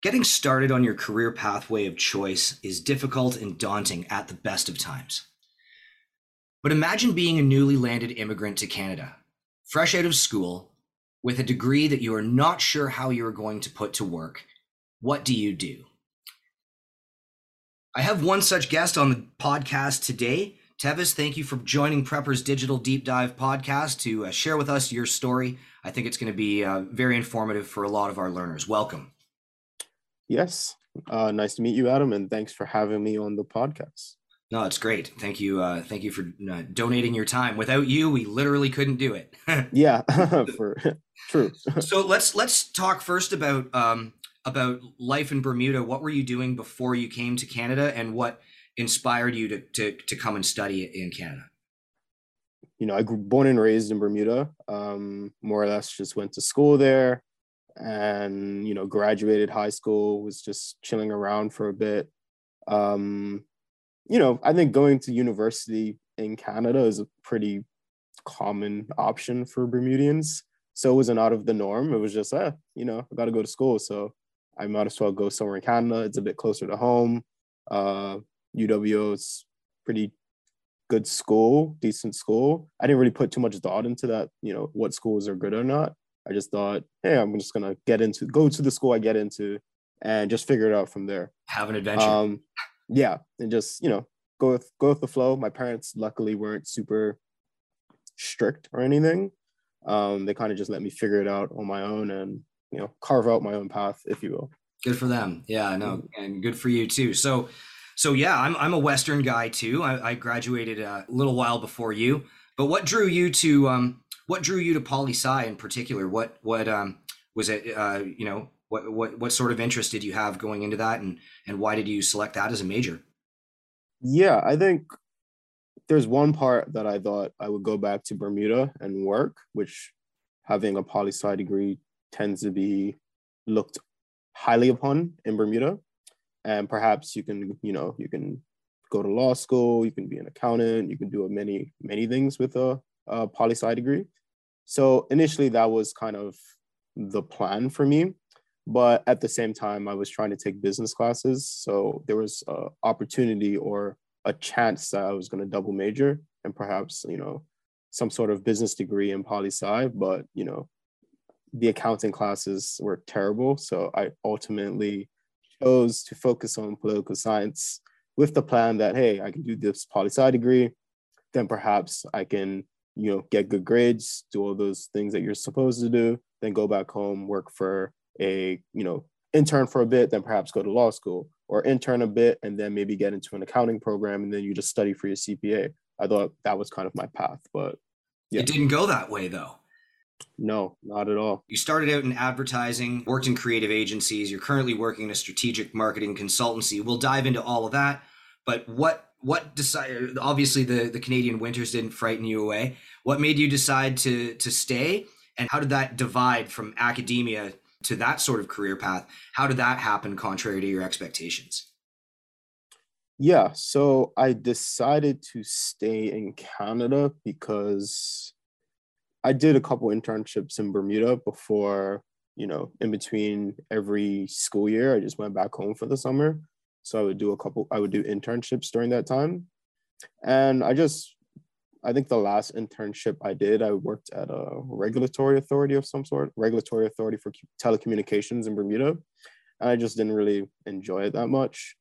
Getting started on your career pathway of choice is difficult and daunting at the best of times. But imagine being a newly landed immigrant to Canada, fresh out of school, with a degree that you are not sure how you are going to put to work. What do you do? I have one such guest on the podcast today. Tevis, thank you for joining Prepper's Digital Deep Dive podcast to share with us your story. I think it's going to be very informative for a lot of our learners. Welcome. Yes. Nice to meet you, Adam, and thanks for having me on the podcast. No, it's great. Thank you. Thank you for donating your time. Without you, we literally couldn't do it. Yeah, for true. So let's talk first about life in Bermuda. What were you doing before you came to Canada, and what inspired you to come and study in Canada? I grew born and raised in Bermuda. More or less, just went to school there, and graduated high school. Was just chilling around for a bit. I think going to university in Canada is a pretty common option for Bermudians. So it wasn't out of the norm. It was just, I got to go to school. So I might as well go somewhere in Canada. It's a bit closer to home. UWO is pretty good school, decent school. I didn't really put too much thought into that, what schools are good or not. I just thought, hey, I'm just going to go to the school I get into and just figure it out from there. Have an adventure. Yeah, and just go with the flow. My parents luckily weren't super strict or anything. They kind of just let me figure it out on my own and carve out my own path, if you will. Good for them. Yeah, no, and good for you too. So yeah, I'm a Western guy too. I graduated a little while before you. But what drew you to poli sci in particular? What was it? What sort of interest did you have going into that, and why did you select that as a major? Yeah, I think there's one part that I thought I would go back to Bermuda and work, which having a poli sci degree tends to be looked highly upon in Bermuda. And perhaps you can go to law school, you can be an accountant, you can do many things with a poli sci degree. So initially that was kind of the plan for me. But at the same time, I was trying to take business classes. So there was an opportunity or a chance that I was going to double major and perhaps, some sort of business degree in poli sci. But, the accounting classes were terrible. So I ultimately chose to focus on political science with the plan that, hey, I can do this poli sci degree. Then perhaps I can, get good grades, do all those things that you're supposed to do, then go back home, work for a intern for a bit, then perhaps go to law school, or intern a bit and then maybe get into an accounting program and then you just study for your CPA. I thought that was kind of my path, but yeah. It didn't go that way though. No, not at all. You started out in advertising, worked in creative agencies. You're currently working in a strategic marketing consultancy. We'll dive into all of that, but what decided? Obviously the Canadian winters didn't frighten you away. What made you decide to stay, and how did that divide from academia to that sort of career path? How did that happen contrary to your expectations? Yeah, so I decided to stay in Canada because I did a couple internships in Bermuda before, in between every school year. I just went back home for the summer. So I would do internships during that time. And I think the last internship I did, I worked at a regulatory authority of some sort, regulatory authority for telecommunications in Bermuda. And I just didn't really enjoy it that much.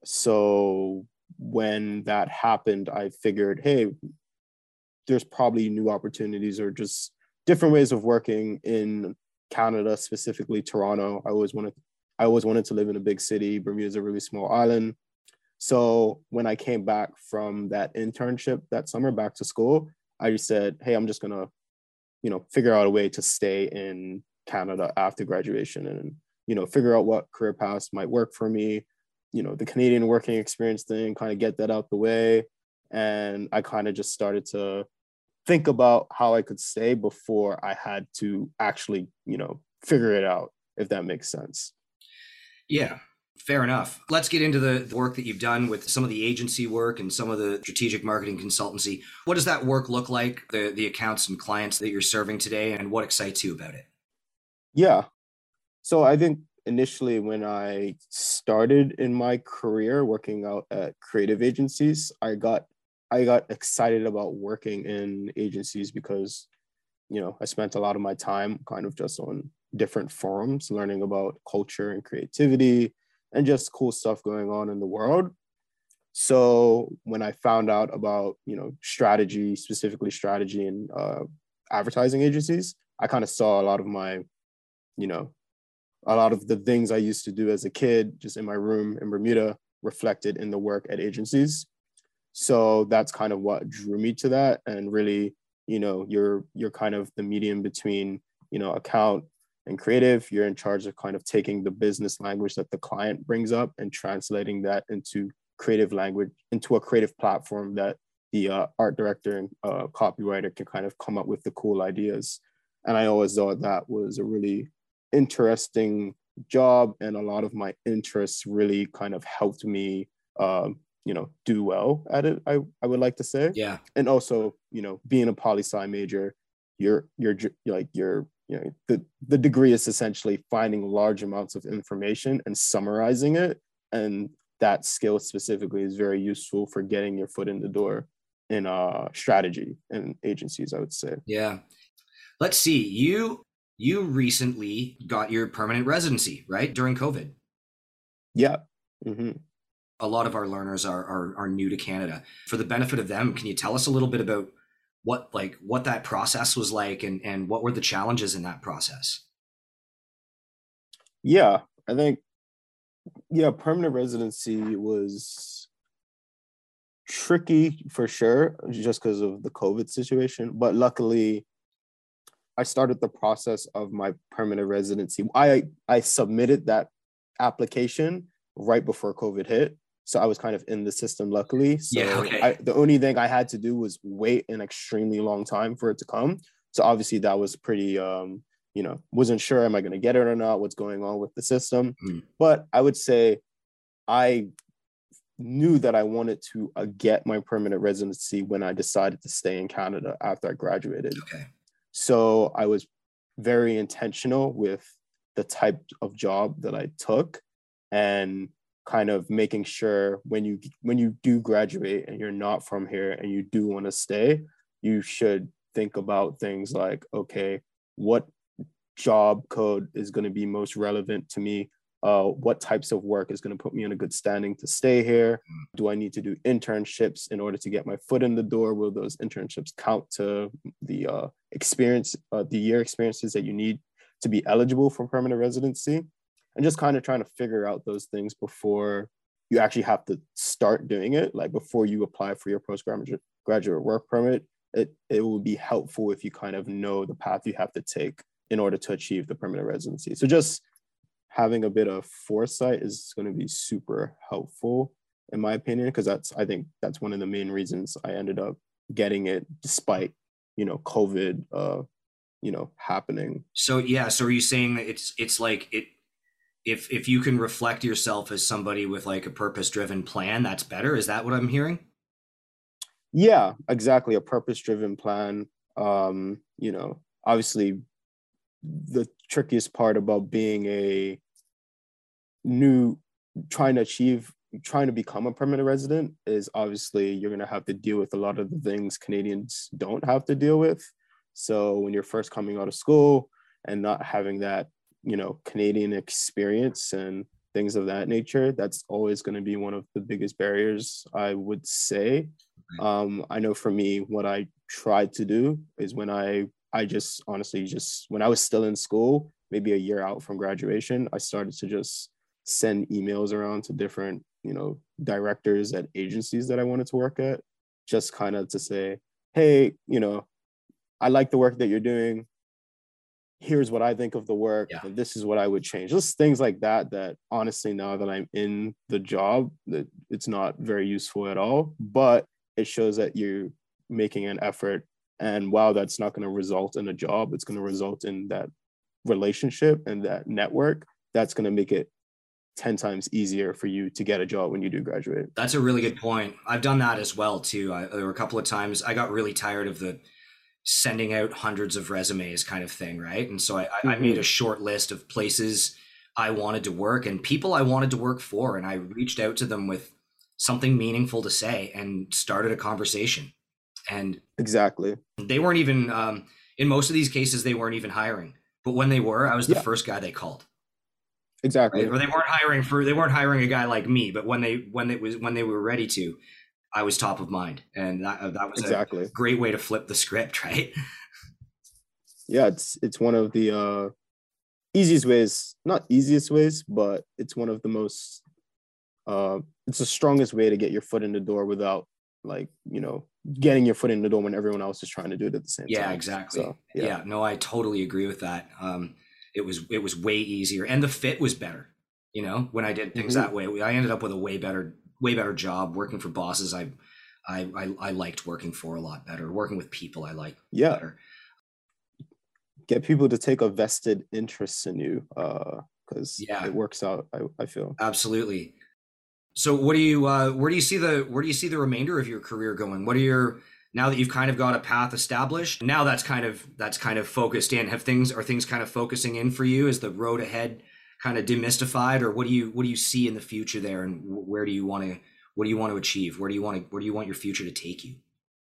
So when that happened, I figured, hey, there's probably new opportunities or just different ways of working in Canada, specifically Toronto. I always wanted to live in a big city. Bermuda is a really small island. So when I came back from that internship that summer back to school, I just said, hey, I'm just gonna, figure out a way to stay in Canada after graduation and, figure out what career paths might work for me. The Canadian working experience thing, kind of get that out the way. And I kind of just started to think about how I could stay before I had to actually, figure it out, if that makes sense. Yeah, fair enough. Let's get into the work that you've done with some of the agency work and some of the strategic marketing consultancy. What does that work look like, the accounts and clients that you're serving today, and what excites you about it? Yeah. So I think initially when I started in my career working out at creative agencies, I got excited about working in agencies because, I spent a lot of my time kind of just on different forums, learning about culture and creativity and just cool stuff going on in the world. So when I found out about, strategy, specifically strategy in advertising agencies, I kind of saw you know, a lot of the things I used to do as a kid, just in my room in Bermuda, reflected in the work at agencies. So that's kind of what drew me to that. And really, you're kind of the medium between, account and creative. You're in charge of kind of taking the business language that the client brings up and translating that into creative language, into a creative platform that the art director and copywriter can kind of come up with the cool ideas. And I always thought that was a really interesting job, and a lot of my interests really kind of helped me do well at it, I would like to say. Yeah. And also, being a poli-sci major, you're like the degree is essentially finding large amounts of information and summarizing it, and that skill specifically is very useful for getting your foot in the door in strategy and agencies, I would say. Yeah. Let's see. You recently got your permanent residency, right? During COVID. Yeah. Mm-hmm. A lot of our learners are new to Canada. For the benefit of them, can you tell us a little bit about what that process was like, and what were the challenges in that process? Yeah, I think, yeah, permanent residency was tricky for sure, just because of the COVID situation. But luckily, I started the process of my permanent residency. I submitted that application right before COVID hit. So I was kind of in the system, luckily. So Yeah, okay. the only thing I had to do was wait an extremely long time for it to come. So obviously that was pretty, wasn't sure, am I going to get it or not? What's going on with the system? Mm, But I would say I knew that I wanted to get my permanent residency when I decided to stay in Canada after I graduated. okay. So I was very intentional with the type of job that I took, and kind of making sure when you do graduate and you're not from here and you do want to stay, you should think about things like, okay, what job code is going to be most relevant to me? What types of work is going to put me in a good standing to stay here? Do I need to do internships in order to get my foot in the door? Will those internships count to the the year experiences that you need to be eligible for permanent residency? And just kind of trying to figure out those things before you actually have to start doing it. Like before you apply for your postgraduate work permit, it will be helpful if you kind of know the path you have to take in order to achieve the permanent residency. So just having a bit of foresight is going to be super helpful, in my opinion, because I think that's one of the main reasons I ended up getting it despite, COVID, happening. So yeah, so are you saying that it's like it if you can reflect yourself as somebody with like a purpose-driven plan, that's better? Is that what I'm hearing? Yeah, exactly. A purpose-driven plan. Obviously the trickiest part about being a new trying to achieve trying to become a permanent resident is obviously you're going to have to deal with a lot of the things Canadians don't have to deal with. So when you're first coming out of school and not having that, Canadian experience and things of that nature, that's always going to be one of the biggest barriers, I would say. I know for me, what I tried to do is when I just honestly just when I was still in school, maybe a year out from graduation, I started to just send emails around to different, directors at agencies that I wanted to work at, just kind of to say, hey, I like the work that you're doing. Here's what I think of the work, Yeah. and this is what I would change. Just things like that, that honestly, now that I'm in the job, that it's not very useful at all, but it shows that you're making an effort. And while that's not going to result in a job, it's going to result in that relationship and that network that's going to make it 10 times easier for you to get a job when you do graduate. That's a really good point. I've done that as well too. There were a couple of times I got really tired of the sending out hundreds of resumes kind of thing, right? And so I made Mm-hmm. a short list of places I wanted to work and people I wanted to work for. And I reached out to them with something meaningful to say and started a conversation. And Exactly. they weren't even, in most of these cases, they weren't even hiring. But when they were, I was the Yeah, first guy they called. Right? exactly. Or they weren't hiring a guy like me, but when they were ready to, I was top of mind, and that was a Exactly. great way to flip the script, right? Yeah, it's one of the easiest ways, not easiest ways, but it's one of the most it's the strongest way to get your foot in the door without like, getting your foot in the door when everyone else is trying to do it at the same Yeah, time. exactly. So, yeah. Yeah, no, I totally agree with that. It was way easier, and the fit was better. You know, when I did things Hmm. that way, I ended up with a way better job working for bosses. I liked working for a lot better. Working with people, I like Yeah, better. get people to take a vested interest in you because Yeah, it works out, I feel. absolutely. So where do you see the remainder of your career going? What are your now that you've kind of got a path established? Now that's kind of focused in. Have things are things kind of focusing in for you? Is the road ahead kind of demystified, or what do you see in the future there, and where do you want to what do you want to achieve? Where do you want your future to take you?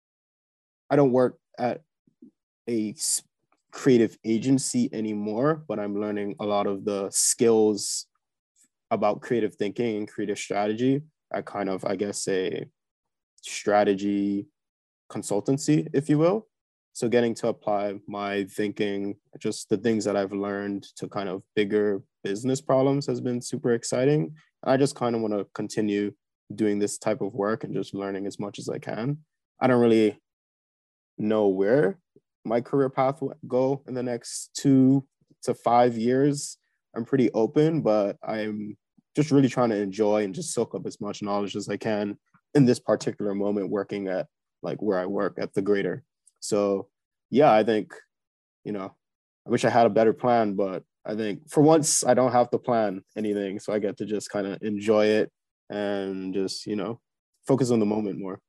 I don't work at a creative agency anymore, but I'm learning a lot of the skills about creative thinking and creative strategy at kind of, I guess, a strategy consultancy, if you will. So getting to apply my thinking, just the things that I've learned to kind of bigger business problems has been super exciting. I just kind of want to continue doing this type of work and just learning as much as I can. I don't really know where my career path will go in the next 2 to 5 years. I'm pretty open, but I'm just really trying to enjoy and just soak up as much knowledge as I can in this particular moment working at like where I work at the Greater. So yeah, I think, I wish I had a better plan, but I think for once I don't have to plan anything. So I get to just kind of enjoy it and just, focus on the moment more.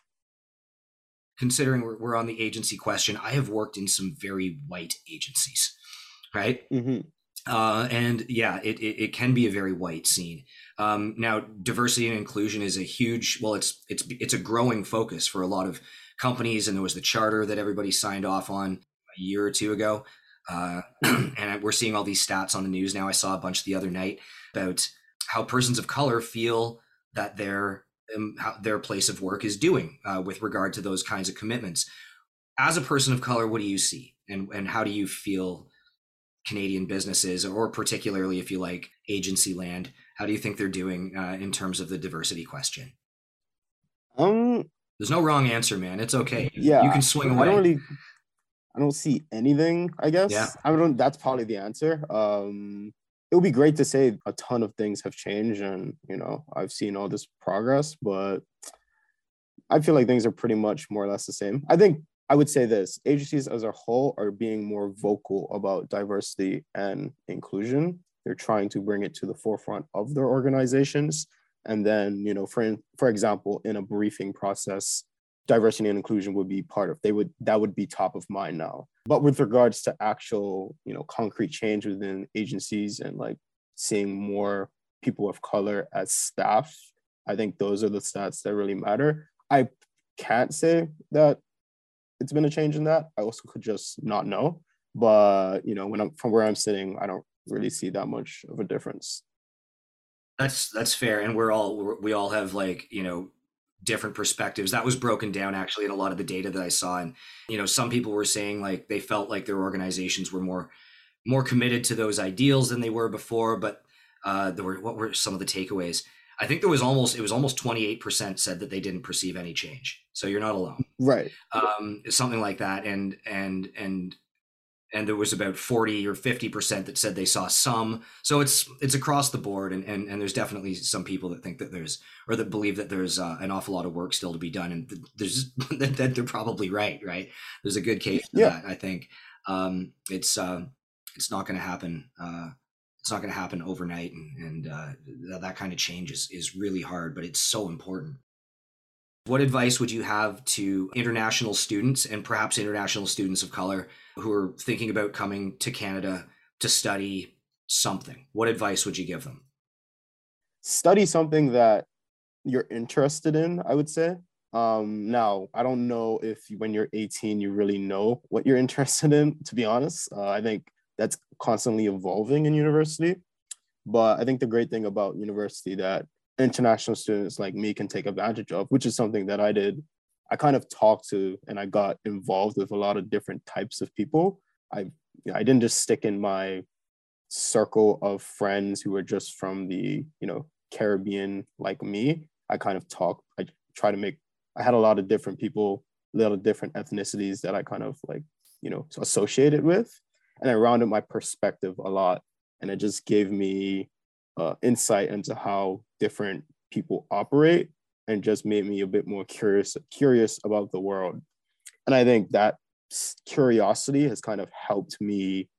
Considering we're on the agency question, I have worked in some very white agencies, right? Mm-hmm. And yeah, it can be a very white scene. Now, diversity and inclusion is a huge, well, it's a growing focus for a lot of companies, and there was the charter that everybody signed off on a year or two ago. And we're seeing all these stats on the news now. I saw a bunch the other night about how persons of color feel that how their place of work is doing with regard to those kinds of commitments. As a person of color, what do you see, and how do you feel Canadian businesses, or particularly if you like agency land, how do you think they're doing in terms of the diversity question? Um, There's no wrong answer, man. It's okay. You yeah, can swing I don't away. really I don't see anything, I Yeah. guess. I don't That's probably the answer. It would be great to say a ton of things have changed and, I've seen all this progress, but I feel like things are pretty much more or less the same. I think I would say this agencies as a whole are being more vocal about diversity and inclusion. They're trying to bring it to the forefront of their organizations. And then, for example, in a briefing process, diversity and inclusion would be part of that would be top of mind now. But with regards to actual, concrete change within agencies and like seeing more people of color as staff, I think those are the stats that really matter. I can't say that it's been a change in that. I also could just not know. But when I'm from where I'm sitting, I don't really see that much of a difference. That's fair, and we all have like different perspectives. That was broken down actually in a lot of the data that I saw, and some people were saying like they felt like their organizations were more committed to those ideals than they were before. But there were what were some of the takeaways? I think it was almost 28% said that they didn't perceive any change. So you're not alone. Right. Something like that, and there was about 40 or 50% that said they saw some. So it's across the board, and there's definitely some people that think that there's or that believe that there's an awful lot of work still to be done, and there's that they're probably right. There's a good case for Yeah. that. I think it's not going to happen. It's not going to happen overnight, and that kind of change is really hard, but it's so important. What advice would you have to international students, and perhaps international students of color, who are thinking about coming to Canada to study something, what advice would you give them? Study something that you're interested in, I would say. Now, I don't know if when you're 18, you really know what you're interested in, to be honest. I think that's constantly evolving in university. But I think the great thing about university that international students like me can take advantage of, which is something that I did. I kind of talked to and I got involved with a lot of different types of people. I didn't just stick in my circle of friends who were just from the, Caribbean like me. I kind of talk, I try to make, I had a lot of different people, a lot of different ethnicities that I kind of like, associated with. And I rounded my perspective a lot. And it just gave me insight into how different people operate and just made me a bit more curious about the world. And I think that curiosity has kind of helped me,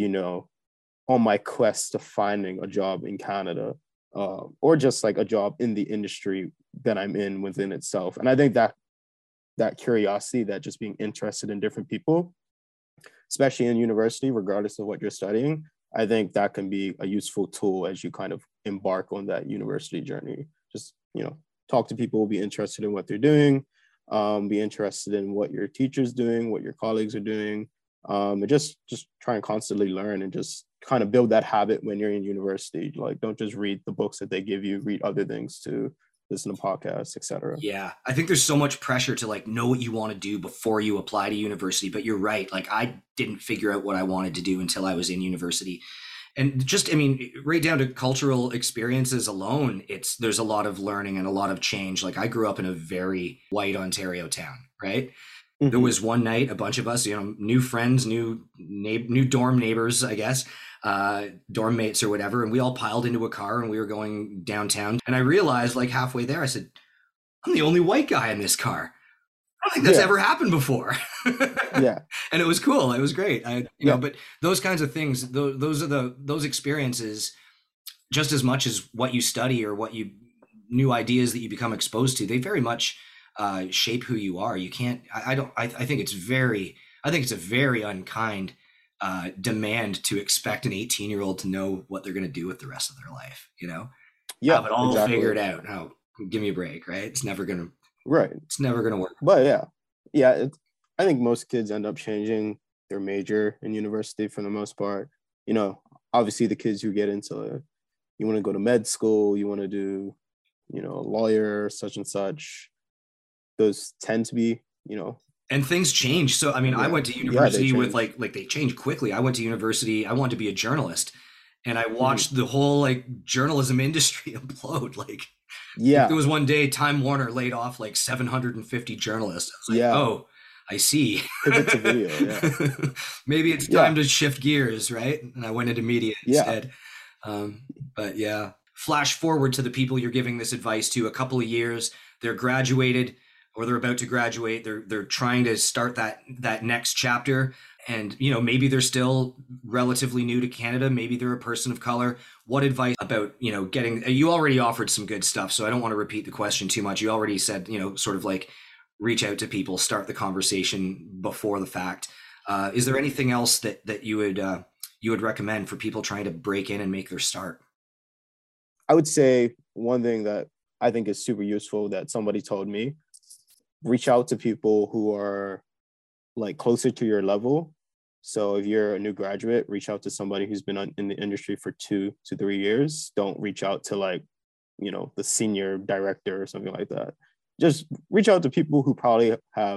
on my quest to finding a job in Canada, or just like a job in the industry that I'm in within itself. And I think that curiosity, that just being interested in different people, especially in university, regardless of what you're studying, I think that can be a useful tool as you kind of embark on that university journey. Just, talk to people, be interested in what they're doing, be interested in what your teacher's doing, what your colleagues are doing, and just try and constantly learn and just kind of build that habit when you're in university. Like, don't just read the books that they give you, read other things too, listen to podcasts, etc. Yeah, I think there's so much pressure to like know what you want to do before you apply to university, but you're right. Like I didn't figure out what I wanted to do until I was in university. And just, I mean, right down to cultural experiences alone, there's a lot of learning and a lot of change. Like I grew up in a very white Ontario town, right? Mm-hmm. There was one night, a bunch of us, new friends, new dorm neighbors, I guess, dorm mates or whatever. And we all piled into a car and we were going downtown. And I realized like halfway there, I said, I'm the only white guy in this car. I don't think that's ever happened before. Yeah. And it was cool. It was great. But those kinds of things, those are those experiences, just as much as what you study or new ideas that you become exposed to, they very much shape who you are. You can't, I think it's a very unkind demand to expect an 18-year-old to know what they're going to do with the rest of their life, Yeah, have it all exactly. figured out. No, give me a break, right? It's never going to work. But yeah, I think most kids end up changing their major in university for the most part. Obviously the kids who get into, you want to go to med school, you want to do, a lawyer, such and such, those tend to be, and things change. So, I mean, I went to university with like they change quickly. I went to university, I wanted to be a journalist, and I watched the whole like journalism industry implode. Like, there was one day Time Warner laid off like 750 journalists. I was like, oh, I see. Pivot to video, Maybe it's time to shift gears, right? And I went into media instead. But yeah, flash forward to the people you're giving this advice to, a couple of years, they're graduated or they're about to graduate. They're trying to start that next chapter. And, maybe they're still relatively new to Canada. Maybe they're a person of color. What advice about, you already offered some good stuff, so I don't want to repeat the question too much. You already said, sort of like reach out to people, start the conversation before the fact. Is there anything else that you would recommend for people trying to break in and make their start? I would say one thing that I think is super useful that somebody told me, reach out to people who are like closer to your level. So if you're a new graduate, reach out to somebody who's been in the industry for 2 to 3 years. Don't reach out to like, the senior director or something like that. Just reach out to people who probably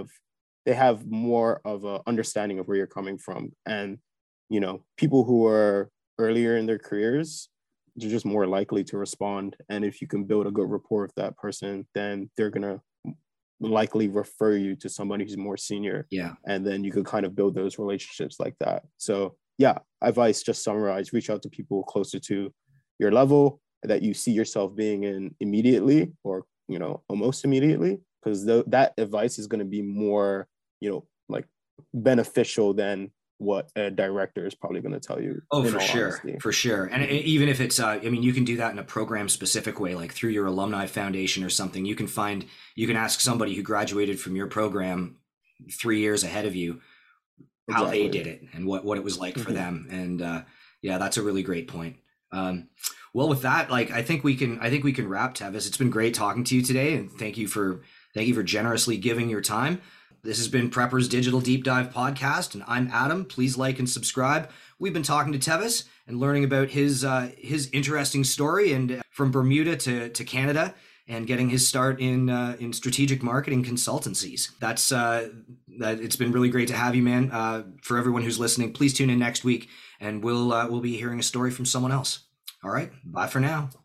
have more of a understanding of where you're coming from. And, people who are earlier in their careers, they're just more likely to respond. And if you can build a good rapport with that person, then they're going to likely refer you to somebody who's more senior. Yeah. And then you could kind of build those relationships like that. So yeah, advice, just summarize, reach out to people closer to your level that you see yourself being in immediately or, almost immediately, because that advice is going to be more, like beneficial than what a director is probably going to tell you. Oh, for sure. And even if it's, you can do that in a program specific way, like through your alumni foundation or something. You can ask somebody who graduated from your program 3 years ahead of you how they did it and what it was like for them. And Yeah, that's a really great point. Um, well, with that, like I think we can wrap, Tevis. It's been great talking to you today, and thank you for generously giving your time. This has been Prepper's Digital Deep Dive podcast, and I'm Adam. Please like and subscribe. We've been talking to Tevis and learning about his interesting story and from Bermuda to Canada and getting his start in strategic marketing consultancies. That it's been really great to have you, man. For everyone who's listening, please tune in next week, and we'll be hearing a story from someone else. All right, bye for now.